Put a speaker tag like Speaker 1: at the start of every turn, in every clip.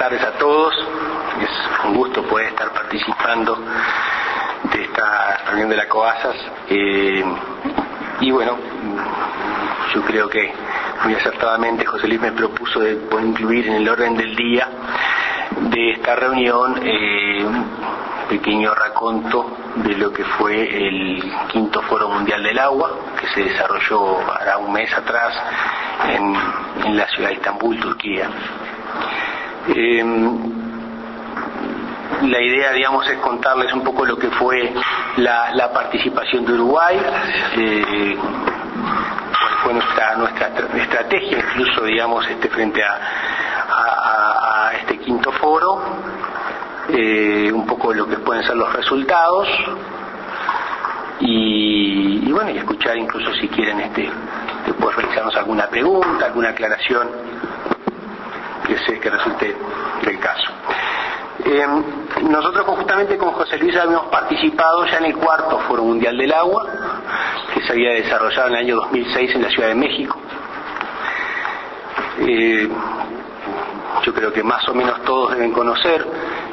Speaker 1: tardes a todos. Es un gusto poder estar participando de esta reunión de la COASAS. Y bueno, yo creo que muy acertadamente José Luis me propuso de poder incluir en el orden del día de esta reunión un pequeño raconto de lo que fue el quinto Foro Mundial del Agua, que se desarrolló hará un mes atrás en la ciudad de Estambul, Turquía. La idea, digamos, es contarles un poco lo que fue la participación de Uruguay, cuál fue nuestra estrategia, incluso, digamos, frente a este quinto foro, un poco lo que pueden ser los resultados, y bueno, y escuchar incluso si quieren después realizarnos alguna pregunta, alguna aclaración que resulte del caso. Nosotros conjuntamente con José Luis habíamos participado ya en el cuarto Foro Mundial del Agua, que se había desarrollado en el año 2006 en la Ciudad de México. Yo creo que más o menos todos deben conocer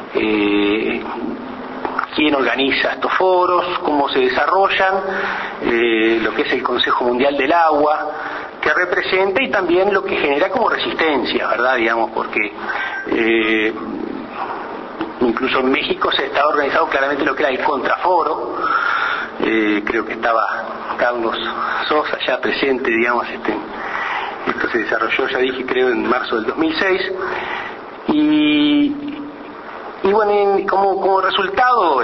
Speaker 1: quién organiza estos foros, cómo se desarrollan, lo que es el Consejo Mundial del Agua, que representa, y también lo que genera como resistencia, ¿verdad? Digamos, porque incluso en México se estaba organizado claramente lo que era el contraforo. Creo que estaba Carlos Sosa ya presente, digamos, esto se desarrolló, ya dije, creo en marzo del 2006, y bueno, como resultado,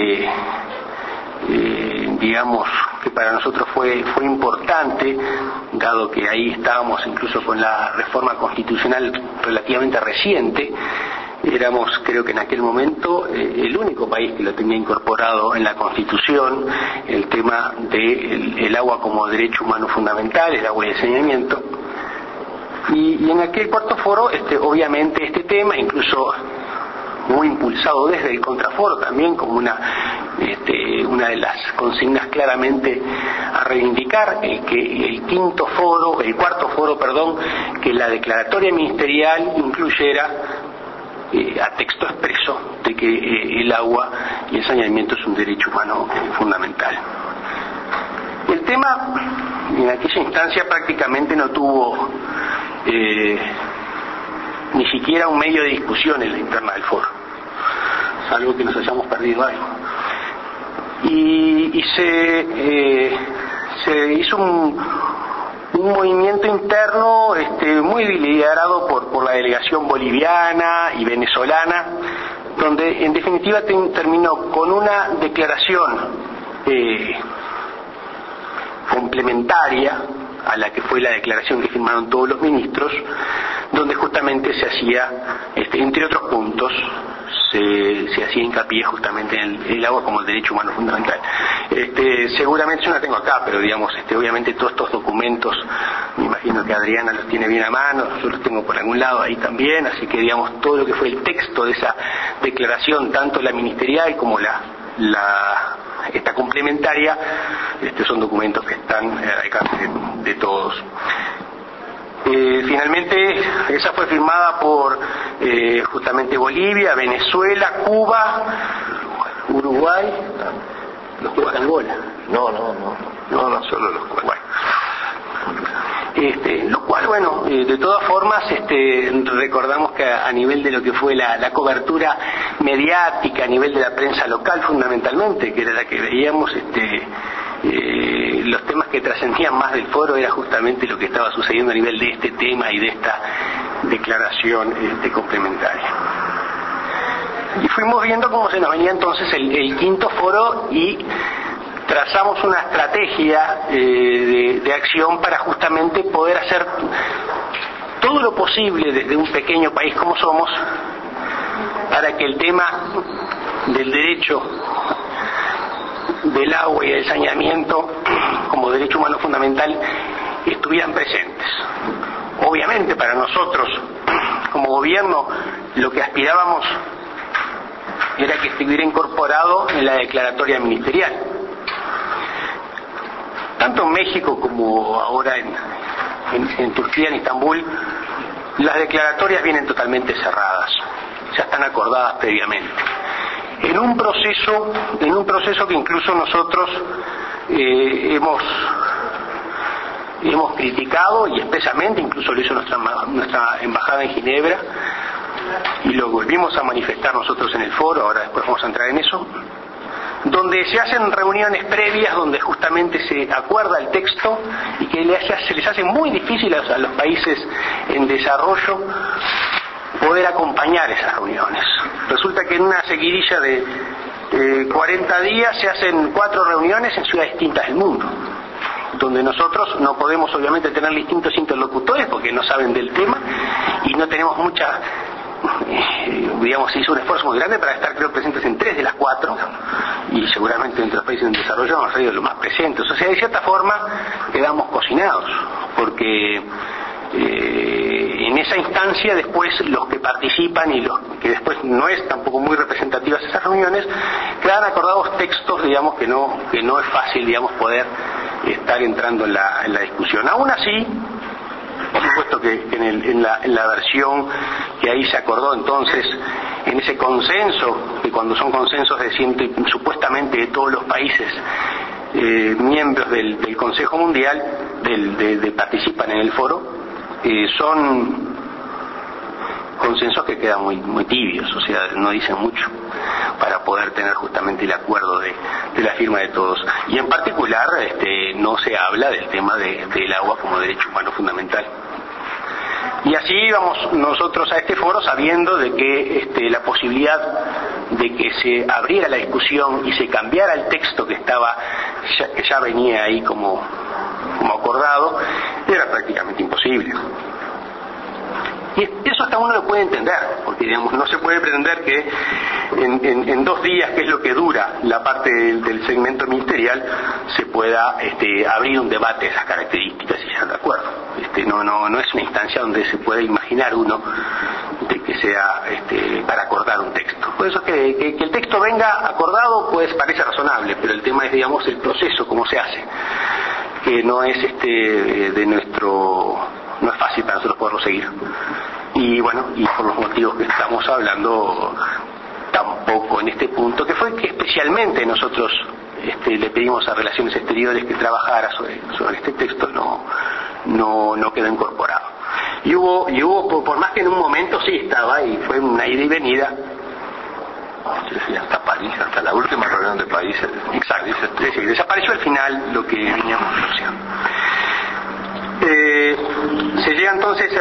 Speaker 1: digamos que para nosotros fue importante, dado que ahí estábamos incluso con la reforma constitucional relativamente reciente. Éramos, creo que en aquel momento, el único país que lo tenía incorporado en la Constitución, el tema del agua como derecho humano fundamental, el agua y el saneamiento. Y en aquel cuarto foro, obviamente este tema, incluso muy impulsado desde el contraforo también, como una de las consignas claramente a reivindicar, que el cuarto foro, que la declaratoria ministerial incluyera a texto expreso de que el agua y el saneamiento es un derecho humano fundamental. El tema en aquella instancia prácticamente no tuvo ni siquiera un medio de discusión en la interna del foro, salvo que nos hayamos perdido algo. Y se hizo un movimiento interno muy liderado por la delegación boliviana y venezolana, donde en definitiva terminó con una declaración complementaria a la que fue la declaración que firmaron todos los ministros, donde justamente se hacía, entre otros puntos, se hacía hincapié justamente en el agua como el derecho humano fundamental. Seguramente yo no la tengo acá, pero digamos, obviamente todos estos documentos, me imagino que Adriana los tiene bien a mano, yo los tengo por algún lado ahí también, así que digamos, todo lo que fue el texto de esa declaración, tanto la ministerial como esta complementaria, son documentos que están al alcance de todos. Finalmente esa fue firmada por justamente Bolivia, Venezuela, Cuba, Uruguay, los Cuba, Angola. No, solo los Cuba. Lo cual, bueno, de todas formas, recordamos que a nivel de lo que fue la cobertura mediática, a nivel de la prensa local fundamentalmente, que era la que veíamos, los temas que trascendían más del foro era justamente lo que estaba sucediendo a nivel de este tema y de esta declaración complementaria. Y fuimos viendo cómo se nos venía entonces el quinto foro, y trazamos una estrategia de acción para justamente poder hacer todo lo posible desde un pequeño país como somos, para que el tema del derecho del agua y del saneamiento como derecho humano fundamental estuvieran presentes. Obviamente para nosotros como gobierno lo que aspirábamos era que estuviera incorporado en la declaratoria ministerial. Tanto en México como ahora en Turquía, en Estambul, las declaratorias vienen totalmente cerradas. ya están acordadas previamente. En un proceso que incluso nosotros hemos criticado, y expresamente, incluso lo hizo nuestra embajada en Ginebra, y lo volvimos a manifestar nosotros en el foro, ahora después vamos a entrar en eso, donde se hacen reuniones previas donde justamente se acuerda el texto y que se les hace muy difícil a los países en desarrollo poder acompañar esas reuniones. Resulta que en una seguidilla de 40 días se hacen 4 reuniones en ciudades distintas del mundo, donde nosotros no podemos obviamente tener distintos interlocutores porque no saben del tema y no tenemos mucha, digamos, se hizo un esfuerzo muy grande para estar, creo, presentes en 3 de las 4, y seguramente entre los países en desarrollo vamos a ser los más presentes. O sea, de cierta forma quedamos cocinados, porque en esa instancia después los que participan y los que después no es tampoco muy representativas esas reuniones, quedan acordados textos, digamos, que no es fácil, digamos, poder estar entrando en la discusión. Aún así, por supuesto que en la versión que ahí se acordó entonces, en ese consenso, que cuando son consensos de supuestamente de todos los países miembros del Consejo Mundial, de participan en el foro, son consensos que quedan muy tibios, o sea, no dicen mucho para poder tener justamente el acuerdo de la firma de todos. Y en particular no se habla del tema del agua como derecho humano fundamental. Y así íbamos nosotros a este foro sabiendo de que la posibilidad de que se abriera la discusión y se cambiara el texto que ya venía ahí como acordado, era prácticamente imposible. Y eso hasta uno lo puede entender, porque digamos, no se puede pretender que en 2 días, que es lo que dura la parte del segmento ministerial, se pueda abrir un debate de esas características y estar de acuerdo. No es una instancia donde se puede imaginar uno de que sea para acordar un texto. Por eso que el texto venga acordado pues parece razonable, pero el tema es, digamos, el proceso, cómo se hace, que no es no es fácil para nosotros poderlo seguir. Y bueno, y por los motivos que estamos hablando, tampoco en este punto, que fue que especialmente nosotros le pedimos a Relaciones Exteriores que trabajara sobre este texto, no quedó incorporado. Y hubo, por más que en un momento sí estaba, y fue una ida y venida,
Speaker 2: hasta París, hasta la última reunión de París.
Speaker 1: Exacto, es decir, desapareció al final lo que veníamos negociando. Se llega entonces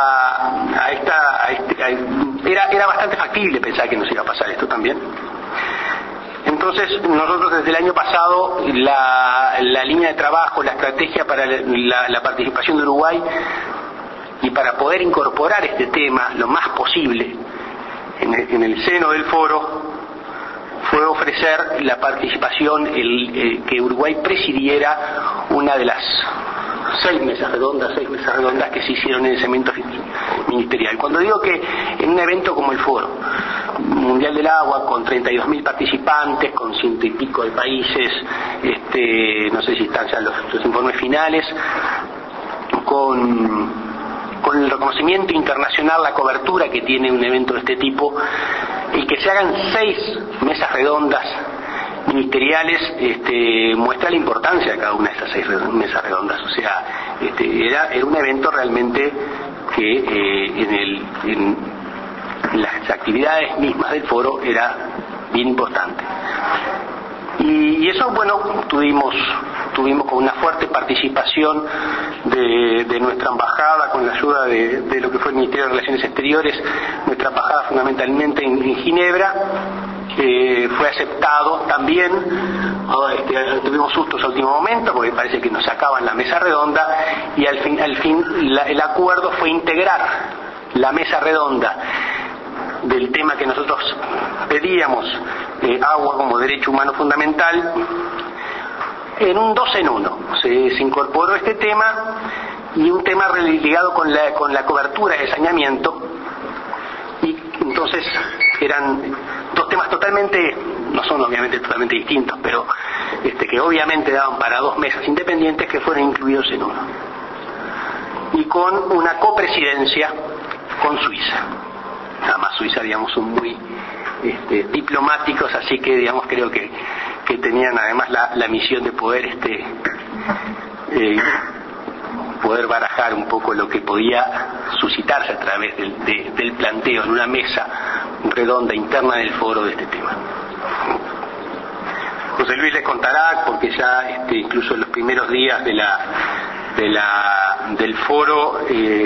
Speaker 1: era bastante factible pensar que nos iba a pasar esto también. Entonces nosotros desde el año pasado la línea de trabajo, la estrategia para la participación de Uruguay y para poder incorporar este tema lo más posible en el seno del foro fue ofrecer la participación, que Uruguay presidiera una de las 6 mesas redondas que se hicieron en el segmento ministerial. Cuando digo que en un evento como el Foro Mundial del Agua, con 32.000 participantes, con 100 y pico de países, no sé si están ya los informes finales, con el reconocimiento internacional, la cobertura que tiene un evento de este tipo, y que se hagan 6 mesas redondas ministeriales, muestra la importancia de cada una de esas 6 mesas redondas. O sea, era un evento realmente que en las actividades mismas del foro era bien importante. Y eso, bueno, tuvimos con una fuerte participación de nuestra embajada, con la ayuda de lo que fue el Ministerio de Relaciones Exteriores, nuestra embajada fundamentalmente en Ginebra. Fue aceptado también. Tuvimos sustos al último momento porque parece que nos sacaban la mesa redonda, y al fin el acuerdo fue integrar la mesa redonda del tema que nosotros pedíamos, agua como derecho humano fundamental, en un 2 en 1. Se incorporó este tema y un tema ligado con la cobertura de saneamiento, y entonces eran 2 temas totalmente, no son obviamente totalmente distintos, pero que obviamente daban para 2 mesas independientes que fueron incluidos en uno, y con una copresidencia con Suiza, nada más. Panamá, Suiza, digamos, son muy diplomáticos, así que, digamos, creo que tenían además la misión de poder poder barajar un poco lo que podía suscitarse a través del planteo en una mesa redonda interna del foro de este tema. José Luis les contará, porque ya incluso en los primeros días del foro,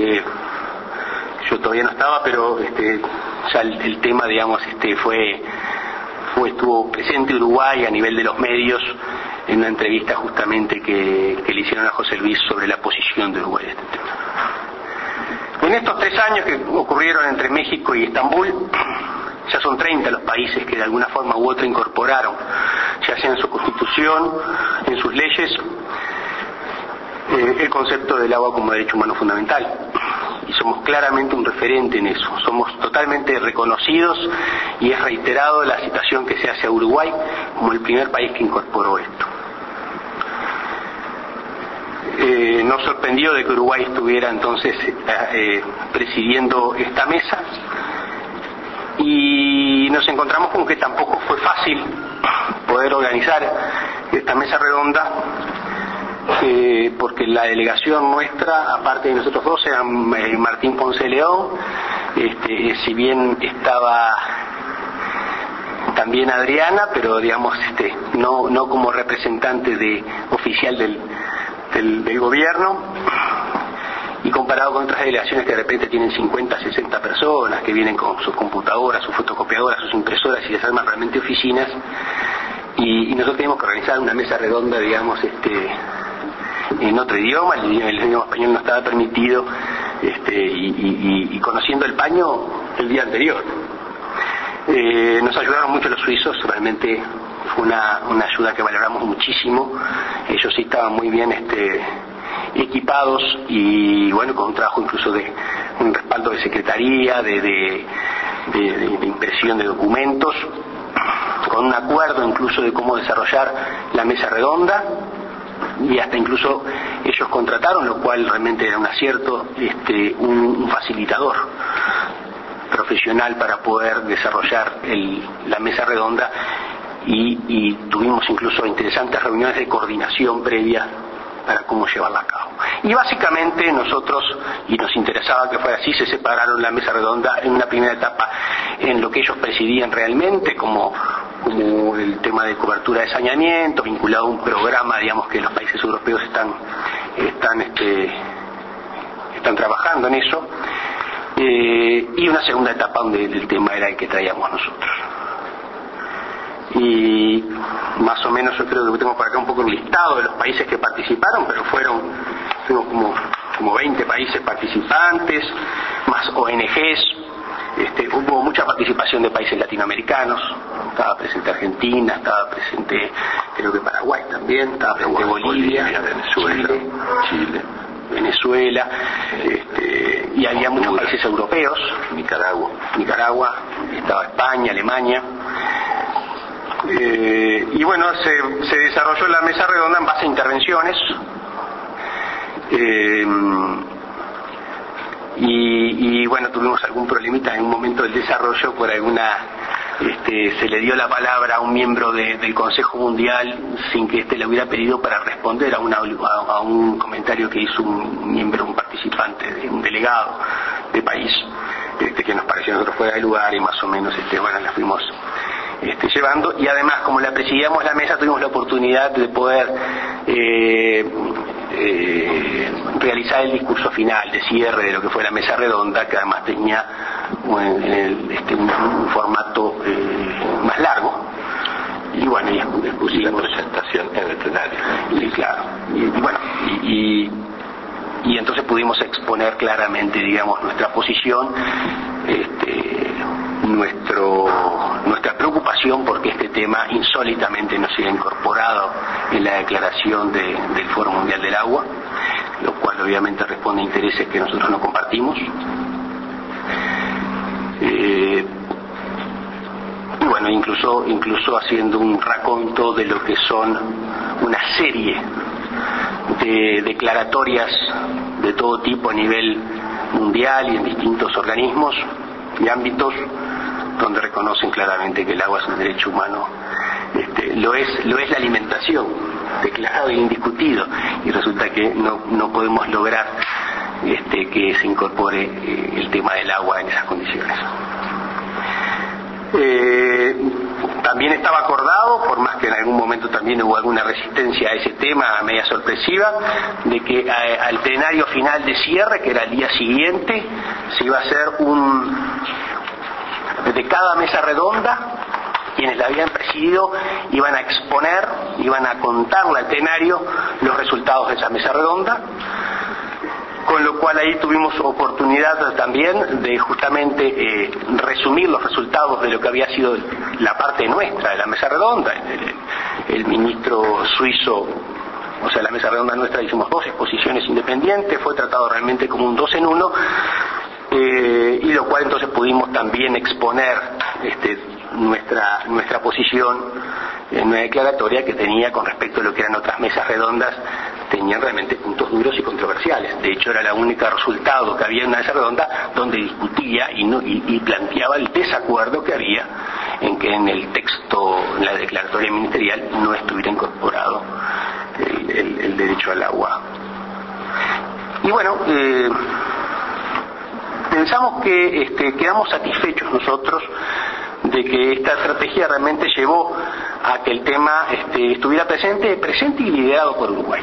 Speaker 1: yo todavía no estaba, pero ya el tema, digamos, estuvo presente Uruguay a nivel de los medios en una entrevista justamente que le hicieron a José Luis sobre la posición de Uruguay de este tema. En estos 3 años que ocurrieron entre México y Estambul, ya son 30 los países que de alguna forma u otra incorporaron, ya sea en su constitución, en sus leyes, el concepto del agua como derecho humano fundamental. Y somos claramente un referente en eso, somos totalmente reconocidos y es reiterado la citación que se hace a Uruguay como el primer país que incorporó esto. Nos sorprendió de que Uruguay estuviera entonces presidiendo esta mesa, y nos encontramos con que tampoco fue fácil poder organizar esta mesa redonda, porque la delegación nuestra, aparte de nosotros dos, eran Martín Ponce León, si bien estaba también Adriana, pero digamos no como representante oficial del gobierno, y comparado con otras delegaciones que de repente tienen 50, 60 personas que vienen con sus computadoras, sus fotocopiadoras, sus impresoras y les arman realmente oficinas, y nosotros teníamos que organizar una mesa redonda, digamos, en otro idioma, el idioma español no estaba permitido, y conociendo el paño el día anterior. Nos ayudaron mucho los suizos, realmente fue una ayuda que valoramos muchísimo. Ellos sí estaban muy bien equipados, y bueno, con un trabajo incluso de un respaldo de secretaría, de impresión de documentos, con un acuerdo incluso de cómo desarrollar la mesa redonda, y hasta incluso ellos contrataron, lo cual realmente era un acierto, un facilitador profesional para poder desarrollar la mesa redonda, y tuvimos incluso interesantes reuniones de coordinación previa para cómo llevarla a cabo. Y básicamente nosotros, y nos interesaba que fuera así, se separaron la mesa redonda en una primera etapa en lo que ellos presidían realmente, como el tema de cobertura de saneamiento, vinculado a un programa, digamos, que los países europeos están trabajando en eso, y una segunda etapa donde el tema era el que traíamos nosotros. Y más o menos yo creo que tengo por acá un poco el listado de los países que participaron, pero fuimos como 20 países participantes, más ONGs. Hubo mucha participación de países latinoamericanos, estaba presente Argentina, estaba presente creo que Paraguay también, estaba presente Bolivia,
Speaker 2: Venezuela, Chile,
Speaker 1: Venezuela, y había muchos países europeos, Nicaragua, estaba España, Alemania. Y bueno, se desarrolló la mesa redonda en base a intervenciones, y bueno, tuvimos algún problemita en un momento del desarrollo por se le dio la palabra a un miembro del Consejo Mundial sin que le hubiera pedido para responder a un comentario que hizo un participante, un delegado de país, que nos pareció a nosotros fuera de lugar, y más o menos bueno, la fuimos llevando. Y además, como la presidíamos la mesa, tuvimos la oportunidad de poder realizar el discurso final de cierre de lo que fue la mesa redonda, que además tenía un formato más largo. Y bueno, y expusimos
Speaker 2: la presentación en el plenario.
Speaker 1: Y claro, y entonces pudimos exponer claramente, digamos, nuestra posición, nuestra preocupación porque este tema insólitamente no se ha incorporado en la declaración del Foro Mundial del Agua, lo cual obviamente responde a intereses que nosotros no compartimos. Y bueno, incluso haciendo un raconto de lo que son una serie de declaratorias de todo tipo a nivel mundial y en distintos organismos, y ámbitos donde reconocen claramente que el agua es un derecho humano. Lo es la alimentación, declarado e indiscutido, y resulta que no podemos lograr que se incorpore el tema del agua en esas condiciones. También estaba acordado, por más que en algún momento también hubo alguna resistencia a ese tema, media sorpresiva, de que al plenario final de cierre, que era el día siguiente, se iba a hacer de cada mesa redonda, quienes la habían presidido iban a exponer, iban a contarle al plenario los resultados de esa mesa redonda, con lo cual ahí tuvimos oportunidad también de justamente resumir los resultados de lo que había sido la parte nuestra de la mesa redonda. El ministro suizo, o sea, la mesa redonda nuestra, hicimos 2 exposiciones independientes, fue tratado realmente como un 2 en 1, y lo cual entonces pudimos también exponer nuestra posición en una declaratoria que tenía, con respecto a lo que eran otras mesas redondas, tenían realmente puntos duros y controversiales. De hecho, era la única resultado que había en una mesa redonda donde discutía y planteaba el desacuerdo que había en que en el texto, en la declaratoria ministerial, no estuviera incorporado el derecho al agua. Y bueno, pensamos que quedamos satisfechos nosotros de que esta estrategia realmente llevó a que el tema estuviera presente y liderado por Uruguay.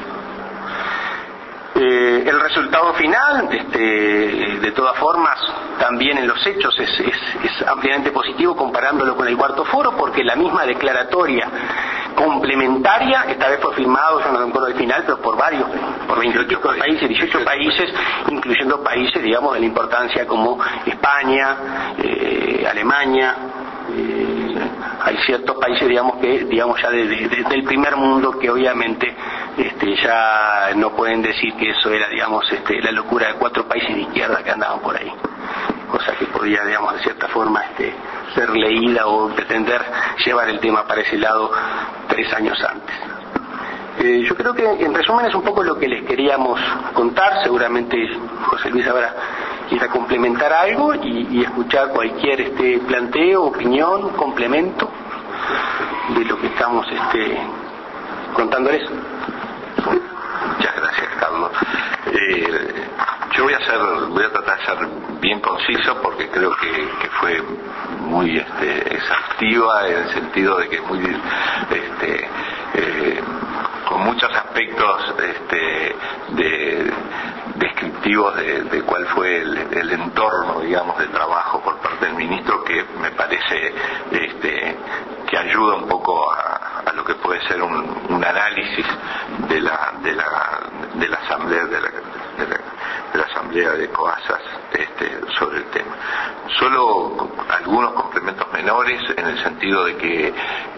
Speaker 1: El resultado final, de todas formas, también en los hechos es ampliamente positivo comparándolo con el cuarto foro, porque la misma declaratoria complementaria, esta vez fue firmado, yo no me acuerdo del final, pero por 28 países, 18 países, incluyendo países, digamos, de la importancia como España, Alemania. Hay ciertos países, digamos ya del primer mundo, que obviamente ya no pueden decir que eso era, digamos, la locura de 4 países de izquierda que andaban por ahí, cosa que podía, digamos, de cierta forma ser leída o pretender llevar el tema para ese lado 3 años antes. Yo creo que en resumen es un poco lo que les queríamos contar. Seguramente José Luis habrá quiera complementar algo y escuchar cualquier planteo, opinión, complemento de lo que estamos contándoles.
Speaker 2: Muchas gracias, Carlos. Yo voy a tratar de ser bien conciso, porque creo que fue muy exhaustiva, en el sentido de que muy con muchos aspectos descriptivos de cuál fue el entorno, digamos, de trabajo por parte del ministro, que me parece que ayuda un poco a lo que puede ser un análisis de la asamblea de la asamblea de COASAS sobre el tema. Solo algunos complementos menores, en el sentido de que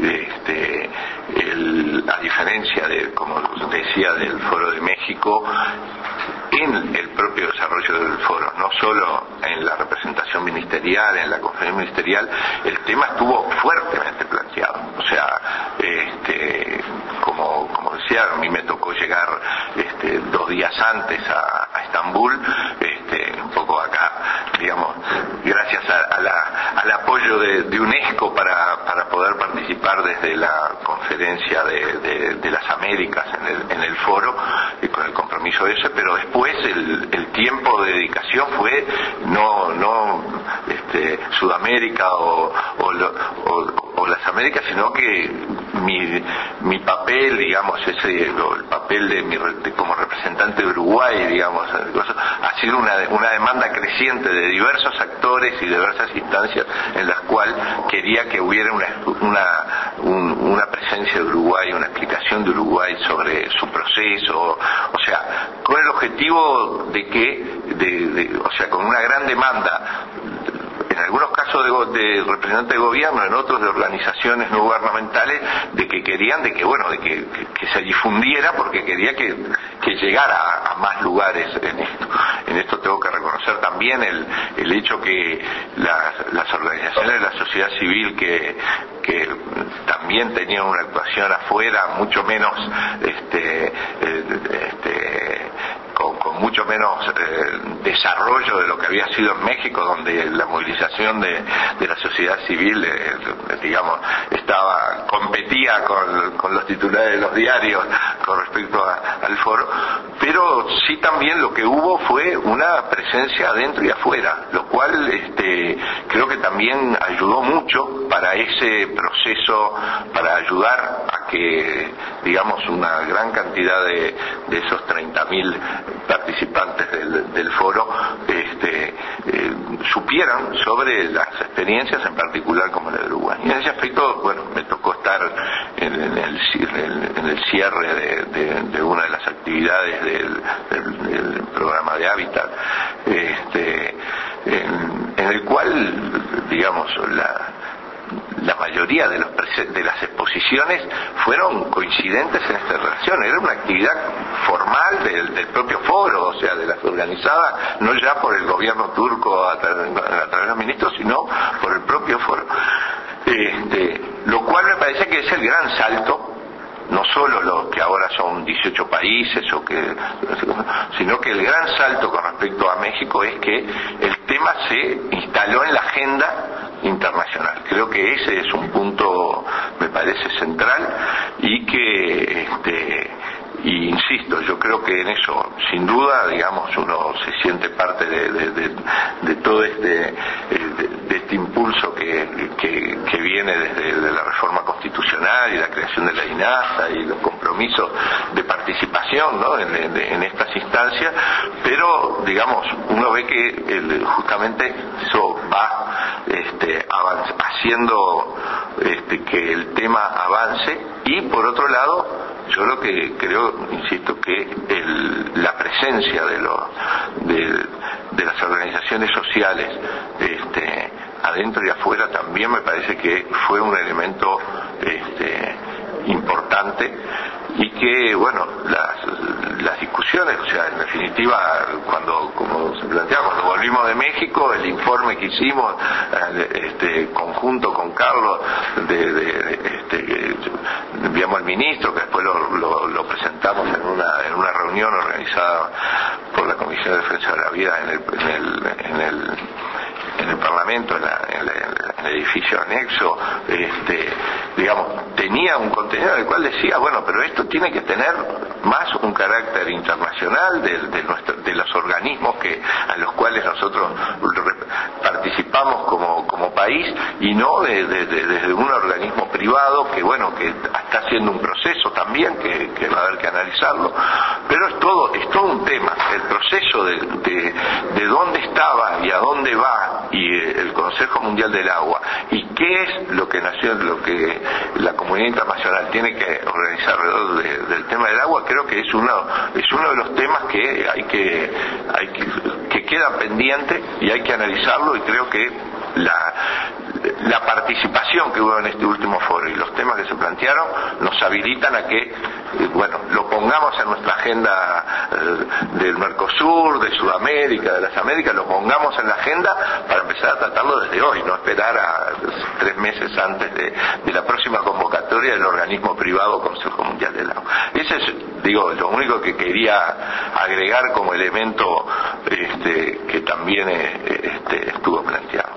Speaker 2: a diferencia como decía, del Foro de México, en el propio desarrollo del foro, no solo en la representación ministerial, en la conferencia ministerial, el tema estuvo fuertemente planteado. O sea, como decía, a mí me tocó llegar 2 días antes a Estambul, un poco acá, digamos, gracias al apoyo de UNESCO para poder participar desde la conferencia de las Américas en el foro, con el compromiso ese, pero después el tiempo de dedicación fue no Sudamérica o las Américas, sino que mi papel, digamos, el papel como representante de Uruguay, digamos, ha sido una demanda creciente de diversos actores y diversas instancias, en las cuales quería que hubiera una presencia de Uruguay, una explicación de Uruguay sobre su proceso, o sea, con el objetivo de que, o sea, con una gran demanda, en algunos casos de representantes de gobierno, en otros de organizaciones no gubernamentales, de que querían de que se difundiera, porque quería que llegara a más lugares en esto. En esto tengo que reconocer también el hecho que las organizaciones de la sociedad civil que también tenían una actuación afuera, mucho menos con con mucho menos desarrollo de lo que había sido en México, donde la movilización de la sociedad civil, digamos, competía con los titulares de los diarios con respecto al foro, pero sí también lo que hubo fue una presencia adentro y afuera, lo cual creo que también ayudó mucho para ese proceso, para ayudar a que, digamos, una gran cantidad de esos 30.000 participantes del foro supieran sobre las experiencias, en particular como la de Uruguay. Y en ese aspecto, bueno, me tocó estar en el cierre de una de las actividades del programa de Hábitat, en el cual, digamos, la mayoría de las exposiciones fueron coincidentes en esta relación. Era una actividad formal del propio foro, o sea, de las organizadas, no ya por el gobierno turco a través de los ministros, sino por el propio foro. Lo cual me parece que es el gran salto, no solo los que ahora son 18 países, sino que el gran salto con respecto a México es que el tema se instaló en la agenda internacional. Creo que ese es un punto, me parece, central, y que y insisto, yo creo que en eso, sin duda, digamos, uno se siente parte de todo este impulso que viene desde la reforma constitucional y la creación de la INASA y los compromisos de participación, ¿no?, en estas instancias, pero, digamos, uno ve que justamente eso va haciendo que el tema avance, y por otro lado, yo lo que creo, insisto, que la presencia de las organizaciones sociales adentro y afuera también me parece que fue un elemento importante, y que, bueno, las discusiones, o sea, en definitiva, como se planteaba, cuando volvimos de México, el informe que hicimos conjunto con Carlos, enviamos al ministro, que después lo presentamos en una reunión organizada por la Comisión de Defensa de la Vida en el Parlamento, en el edificio anexo, digamos, tenía un contenido en el cual decía, bueno, pero esto tiene que tener más un carácter internacional de los organismos a los cuales nosotros participamos como país, y no desde un organismo privado que, bueno, que está haciendo un proceso también que va a haber que analizarlo, pero es todo un tema, el proceso de dónde estaba y a dónde va, y el Consejo Mundial del Agua, y qué es lo que la comunidad internacional tiene que organizar alrededor del tema del agua. Creo que es uno de los temas que queda pendiente, y hay que analizarlo, y creo que la participación que hubo en este último foro y los temas que se plantearon nos habilitan a que, bueno, lo pongamos en nuestra agenda del Mercosur, de Sudamérica, de las Américas, lo pongamos en la agenda para empezar a tratarlo desde hoy, no esperar a 3 meses antes de la próxima convocatoria del organismo privado Consejo Mundial del Agua. Ese es, digo, lo único que quería agregar como elemento que también estuvo planteado.